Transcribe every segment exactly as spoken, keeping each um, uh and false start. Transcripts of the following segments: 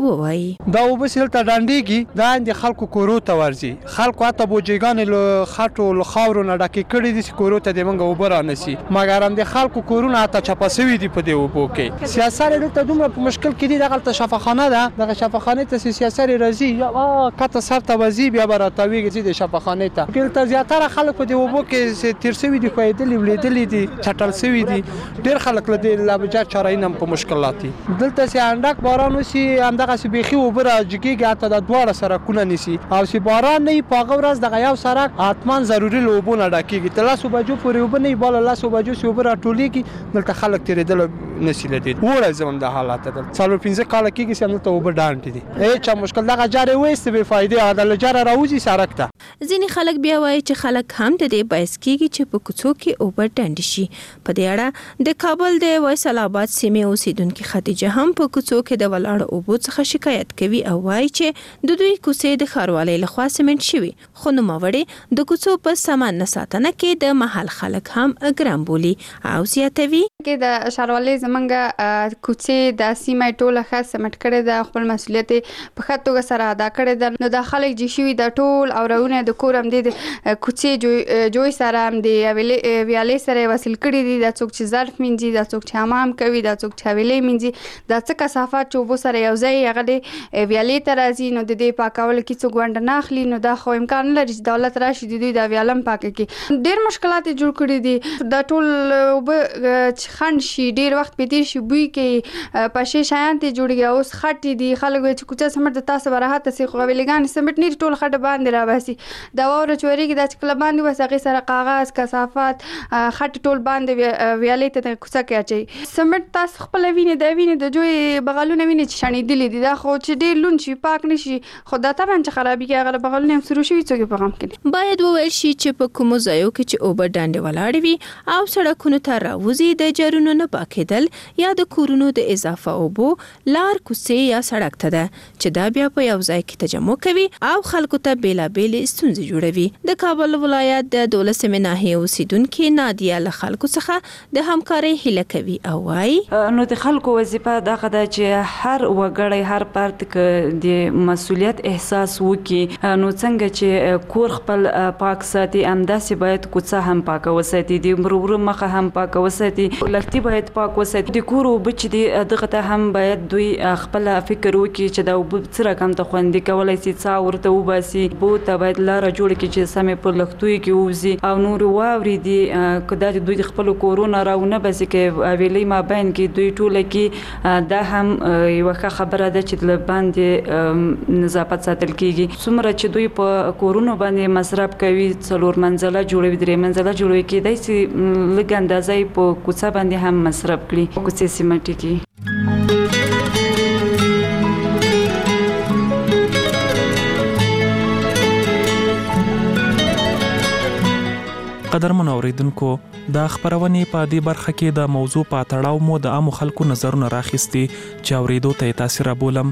ووایي. دا اوبه چې دلته ډنډېږي دا د خلکو کورو ته ورځي. خلکو حتی بوجیګانې له خټو له خاورو نه ډکې کړي دي چې کورو ته د موږ اوبه رانسي، مګر هم د خلکو کورونه حتی چپه سوي دي په دې اوبو کې. سیاسر دلته دومره په مشکل کې دي، دغلته شفاخانه ده، دغه شفاخانې ته چې سیاسر راځي یا کته سر ته وځي بیا به راتاویږي چې د شفاخانې ته. دلته زیاتره خلک په دې اوبو کې تیر سوي دي، ښویېدلي ولیدلي دي، چټل سوي دي. ډېر خلک له دې لابجه چارایي نه په مشکلات دي. دلته چې انډک باران وشي همدغسې بیخي اوبه راجګېږي، حتی د دواړه سرکونه نیسي، او چې باران نه وي په هغه ورځ دغه یو سرک حتما ضروري له اوبو نه ډکېږي. تر لسو بجو پورې اوبه نه وي، بله لسو بجو چې اوبه راټولېږي دلته خلک تېرېدلی نشي له دې. وړی زموږ د حالات دلته څلور پنځه کاله کېږي چې همدلته اوبه ډانډ دي. هېچا مشکل دغه جارې وایستې بې فایدې، هغه د له جاره راوځي سرک ته. ځینې خلک بیا وایي چې خلک هم د دې باعث کېږي چې په کوڅو کې اوبه ډنډ شي. په دې اړه د کابل د فیصل آباد سیمې اوسیدونکې خدیجه هم په کوڅو کې د ولاړو اوبو څخه شکایت کوي او وایي چې د دوی کوڅې د ښاروالۍ لخوا سیمنټ شوي، خو نوموړې د کوڅو په سمه نه ساتنه کې د محل خلک هم ګرم بولي او زیاتوي کې د ښاروالۍ زمونږ کوڅې د سیمې ټوله ښه سیمنټ کړې ده، خپل مسؤلیت په ښه توګه سره ادا کړې ده. نو د خلک چې شوي د ټول اورونه د کور هم د کوڅې جوړ سره هم د ویالې سره وصل کړي دي. دا څوک چې ظرف مینځي، دا څوک چې حمام کوي، دا څوک چې حویلې مینځي، دا څه کثافات چې اوبو سره یو ځای هغه د ویالې ته راځي، نو د دې پاکولو کې څوک ونډه نه اخلي. نو دا خو امکان نه لري چې دولت راشي د دوی دا ویاله هم پاکه کړي. ډېر مشکلات یې جوړ کړي دي. دا ټول اوبه چې خنډ شي، ډېر وخت پې تېر شي، بوی کوي، پشې شیان ترې جوړېږي. اوس خټې دي، خلک وایي چې کوڅه سمټ د تاسو به راحته سي، خو حویلګانې سمټ نه دي، ټول خټه باندې راباسي. دا واوره چې ورېږي دا چې کله باندې وباسي هغې سره کاغذ کثافات خټې ټول باندې ویالې ته د کوڅه کې اچوي. سمټ تاسو خپله وینې د وینې د جوی بغلونه وینې چې شڼېدلي دي. دا خو چې ډېر لوند شي پاک نه شي، خو دا طبعا چې خرابېږي هغه بغلونه هم سرو شوي، څوک یې په غم کې دي. باید وویل شي چې په کومو ځایو کې چې اوبه ډنډې ولاړې وي او سړکونو ته راوځي د جرونو نه پاکېدل یا د کورونو د اضافه اوبو لار کوڅې یا سړک ته ده چې دا بیا په یو ځای کې تجمع کوي او خلکو ته بېلابېلې ستونزې جوړوي. د کابل ولایت د دولسمې ناحیې اوسیدونکې نادیه له خلکو څخه د همکارۍ هیله کوي او وایي نو د خلکو وظیفه دغه ده چې هر وګړی هر فرد که د مسؤلیت احساس وکړي، نو څنګه چې کور خپل پاک ساتي همداسې باید کوڅه هم پاکه وساتي، د مرورو مخه هم پاکه وساتي، لښتي باید پاک وساتي. د کور اوبه چې دي دغه ته هم باید دوی خپل فکر وکړي چې دا اوبه څه رقم ته خوندي کولی سي، څا ورته وباسي. اوبو ته باید لاره جوړه کړي چې سمې په لښتیو کې ووځي او نورې واورې دي که دا دوی د خپلو کورونو راونه باسي، که حویلۍ مابین کې دوی ټوله کې، دا هم یوه ښه خبره ده چې له باندې نظافت ساتل کېږي. څومره چې دوی په کورونو باندې مصرف کوي، څلور منزله جوړوي، درې منزله جوړوي، کېدای سي لږ اندازه یې په کوڅه باندې هم مصرف کړي، کوڅې سیمټي کړي. قدرمن اوریدونکو، د خبرونې په دې برخه کې د موضوع په تړاو مو د عامو خلکو نظرونه راخیستي چې اوریدو ته یې تاسې رابولم.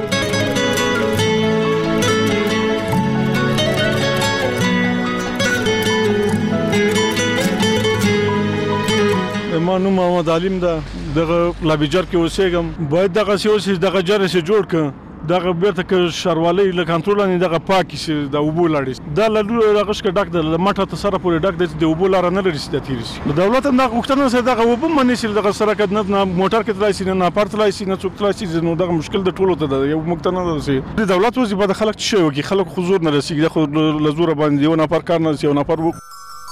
ما نوم محمد علیم ده، دغه لابجر کې اوسېږم. باید دغسې اوسي دغه جر یې جوړ کړه، دغه بیرته که ښاروالۍ له کنټرول نه دغه پاکې شي، د اوبو لاړې دا له دغه شکه ډک ده، له مټه تر سره پورې ډک دی چې د اوبو لاره نه لري چې دا تېرې شي. د دولت هم دغه غوښتنه سره دغه اوبه هم منې شي، دغه سرک نه موټر کې تلای شي، نه ناپار تلای شي، نه څوک تلای شي. نو دغه مشکل د ټولو ته ده، یو موږ ته نه ده رسېږي. د دولت وظیفه د خلک څه شی وکړي، خلک خو زور نه رسېږي، دا خو له زوره باندې یو نفر کار نه رسي، یو نفر و.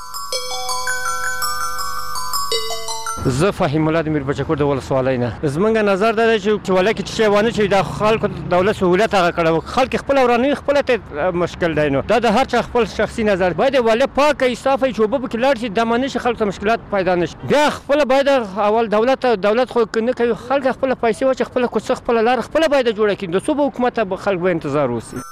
زه فهیم الله د میر بچکور د ولسوالۍ نه. زمونږ نظر دا دی چې ولایت کې څه شی وانه چې د خلکو دولت سهولت هغه کړی، خلک خپل ورانوي، خپله ته مشکل دی. نو دا د هر چا خپل شخصي نظر. باید ولایت پاکه صافه چې اوبه پکې لاړ شي، دا معنی چې خلکو ته مشکلات پیدا نه شي. بیا خپله باید اول دولت دولت خو نه کوي، خلک خپله پیسې واچي، خپله کوڅه خپله لاره خپله باید جوړه کړي. د صوبه حکومت به خلک به انتظار وسي.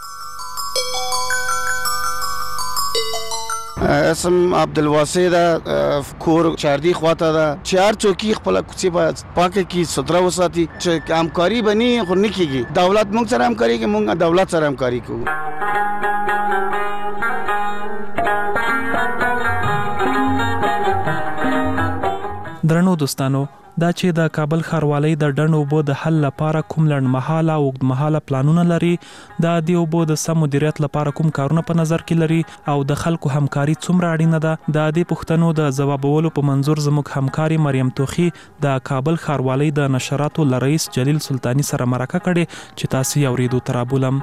اسم عبدالواسع ده، کور چاردی خواته ده، چې هر څوک خپل کوڅې باید پاکه کړي، ستره وساتي. چې همکاري به نه خو نه کېږي، دولت موږ سره همکاري کوي، موږ دولت سره همکاري کوو. درنو دوستانو، دا چې د کابل ښاروالۍ د ډنډ اوبو د حل لپاره کوم لنډمهاله او اوږدمهاله پلانونه لري، د دې اوبو د سم مدیریت لپاره کوم کارونه په نظر کې لري او د خلکو همکاري څومره اړینه ده. د دې پوښتنو د ځوابولو په منظور زموږ همکاري مریم توخی د کابل ښاروالۍ د نشراتو له رئیس جلیل سلطانی سره مرکه کړې چې تاسو یې اورېدو ته رابولم.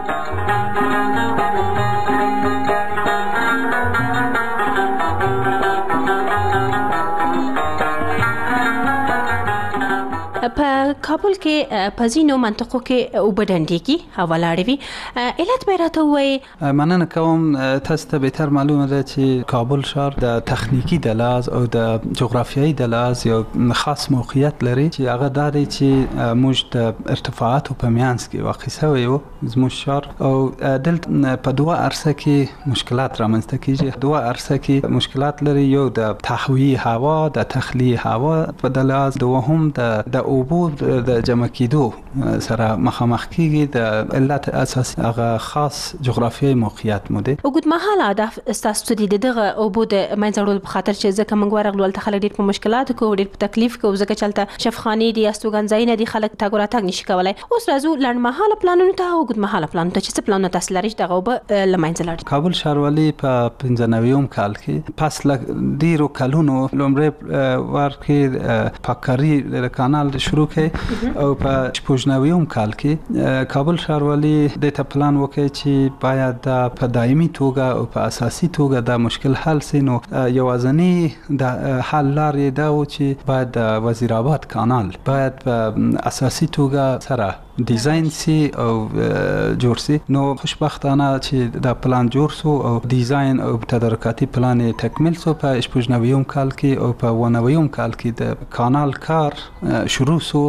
په کابل کې په ځینو منطقو کې اوبه ډنډېږي، هوا لاړې وي. علت به راته ووایي؟ مننه کوم. تاسو ته بهتر معلومه ده چې کابل ښار د تخنیکي د لحاظ او د جغرافیایي د لحاظ یو خاص موقعیت لري چې هغه دا دی چې موږ د ارتفاعاتو په منځ کې واقع شوی یو زموږ ښار، او دلته په دوه عرصه کې مشکلات رامنځته کیږي. دوه عرصه کې مشکلات لري، یو د تهویې هوا، د تخلیه هوا په د لحاظ، دوهم د اوبو د جمع کېدو سره مخامخ کیږي. د علت اساسي هغه خاص جغرافیایي موقعیت مو دی. اوږدمهاله هدف ستاسو دي دغه اوبو د منځه وړلو په خاطر چې ځکه موږ ورغلو هلته خلک ډېر په مشکلاتو کې ډېر په تکلیف کې، ځکه چې هلته شفخانې دي، استوګنځایونه دي، خلک تګ او راتګ نشي کولی. اوس راځو لنډمهاله پلانونو ته او اوږدمهاله پلانونو ته، چې څه پلانونه تاسو لرئ چې دغه اوبه له منځه لاړ؟ کابل ښاروالۍ په پنځه نوېم کال کې پس له ډېرو کلونو لومړی وار کې پاککاري د کانال شروع کړې، او په شپږ نوېم کال کې کابل ښاروالۍ د ته پلان وکړ چې باید په دایمي توګه او په اساسي توګه دا مشکل حل شي. نو یوازینی د حل لارې دا و چې باید د وزیر آباد کانال باید په اساسي توګه سره ډیزاین سي او جوړ سي. نو خوشبختانه چې دا پلان جوړ سو او ډیزاین او تدارکاتي پلان تکمیل سو په شپږ نوېم کال کې، او په اووه نوېم کال کې د کانال کار شروع سو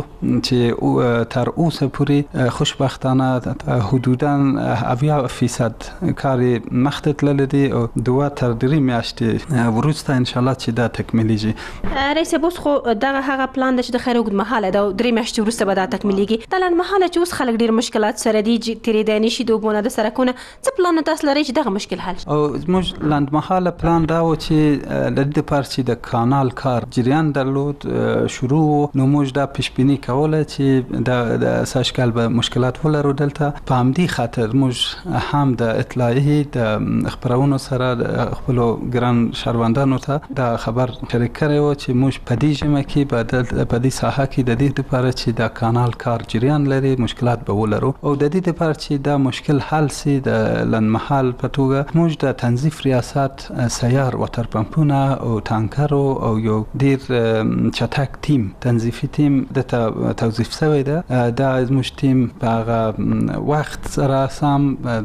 چې تر اوسه پورې خوشبختانه حدوداً اویا فیصد کار مخته تللی دی، او دوه تر درې میاشتې وروسته ان شاء الله چې دا تکمیلیږي. رئیس بوس خو دغه هغه پلان د چې د خیر اوږدمهاله دا درې میاشتې وروسته به دا تکمیلیږي. دا لنډمهاله چې اوس خلک ډېر مشکلات سره دي، تېرېدی نشي د اوبو نه، د سړکونه، څه پلان تاسو لرئ چې دغه مشکل حل شي؟ او زموږ لنډمهاله پلان دا و چې د دې لپاره چې د کانال کار جریان درلود شروع، نو موږ دا پیشبیني کوله چې د اساس کال به مشکلات ولرو دلته. په همدې خاطر موږ هم د اطلاعیې د خبرونو سره د خپلو ګران شهروندانو ته دا خبر شریک کړی و چې موږ په دې ژمه کې به په دې ساحه کې د دې لپاره چې د کانال کار جریان لري مشکلات به ولرو، او د دې لپاره چې دا مشکل حل سي د لنډمهال په توګه موږ د تنظیف ریاست سیار واتر پمپونه او ټانکرو او یو ډیر چټک ټیم تنظیفي ټیم د توظیف شوی ده. دا زموږ ټیم په هغه وخت سره سم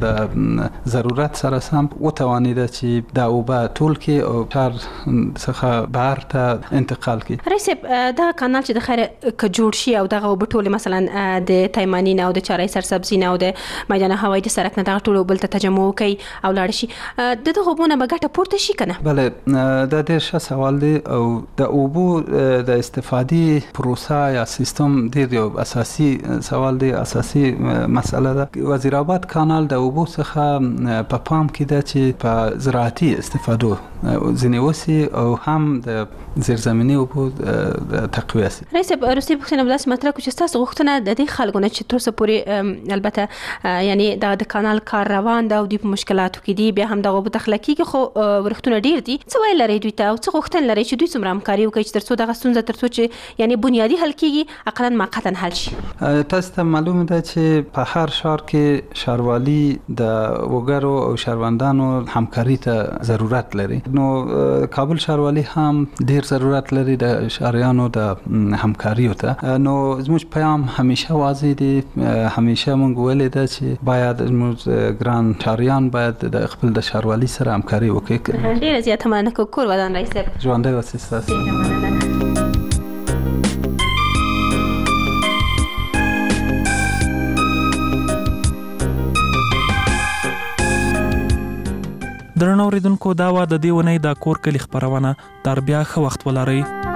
د ضرورت سره سم وتوانیده چې دا اوبه ټول کې او کار څخه بهر ته انتقال کړي. رئیس دا کانال چې د خیر که جوړ شي او دغه اوبه ټولې مثلا د تایمانی نه او د چارای سرسبزي نه او د میدان هوایی د سړک نه دغه ټول اوبه ته تجمع کوي او لاړ شي، د دغه اوبو نه به ګټه پورته شي که نه؟ بله، دا ډېر ښه سوال دی. او د اوبو د استفادې پروسه یا سیستم ډېر یو اساسي سوال دی، اساسي مسئله ده. وزیر آباد کانال د اوبو څخه په پام کې ده چې په زراعتي استفادو ځینې وسي او هم د زیرزمیني اوبو تقویه سي. رئیس وروستۍ پوښتنه به داسې مطرح کړو چې ستاسو غوښتنه د دې خلکو نه چې تر اوسه پورې البته یعنی د کانال کار روان ده او دوی په مشکلاتو کې دي، بیا هم دغه اوبه تخلیه کېږي، خو ورښتونه ډېر دي. څه ویل لرئ دوی ته او څه غوښتنه لرئ چې دوی څومره همکاري وکړي چې تر څو دغه ستونزه تر څو چې یعنی بنیادي حل کېږي اقلا موقتا حل شي؟ تاسو ته معلومه ده چې په هر ښار کې ښاروالي د وګړو او شهروندانو همکاري ته ضرورت لري. نو کابل ښاروالي هم ډېر ضرورت لري د ښاریانو د همکاریو ته. نو زموږ پیام همیشه واضح دی، همیشه مونږ ویلي ده چې باید زموږ ګران ښاریان باید د خپل د ښاروالي سره همکاري وکړي. ډېره زیاته مننه کوم. کور ودان رئیس صاحب. ژوندی اوسئ. ستاسو درنو اوریدونکو، دا وه د دې اونۍ د کور کلي خپرونه. تر بیا ښه وخت ولرئ.